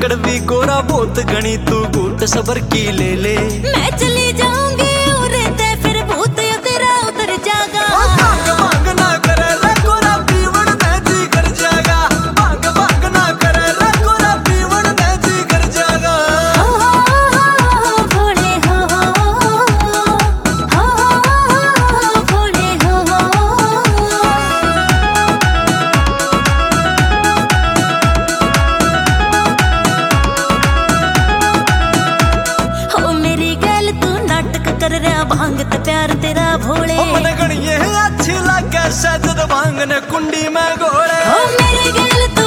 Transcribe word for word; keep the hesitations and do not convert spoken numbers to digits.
कड़वी कोरा बहुत घनी तू घूट सबर की ले ले। मैं चली जाऊंगी और ते फिर भूत तेरा उतर जागा। भांग भांग ना करे रे कोरा पीवड़ में जी कर जाएगा। भांग भांग ना करे रे कोरा पीवड़ में जी कर जाएगा। हो हो भोले हो हो भोले हो। हो मेरी गल तू नाटक कर रहा भांग ते प्यार तेरा भोले। मन गणिये अच्छी लागे सजद भांग ने कुंडी में घोड़े। हो मेरी गल तू